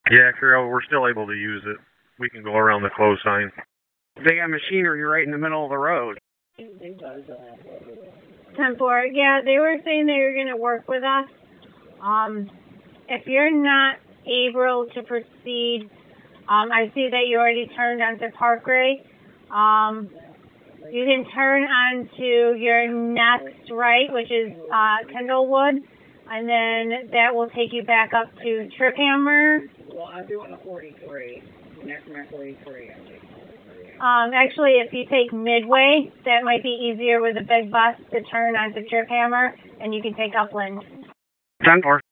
Yeah, Carol, we're still able to use it. We can go around the close sign. They got machinery right in the middle of the road. 10-4. Yeah, they were saying they were going to work with us. If you're not able to proceed, I see that you already turned onto Parkway. You can turn onto your next right, which is Kendallwood, and then that will take you back up to Trip Hammer. Well, I'm doing a 43. Next my 43. Actually, if you take Midway, that might be easier with a big bus to turn onto Trip Hammer, and you can take Upland. 10-4.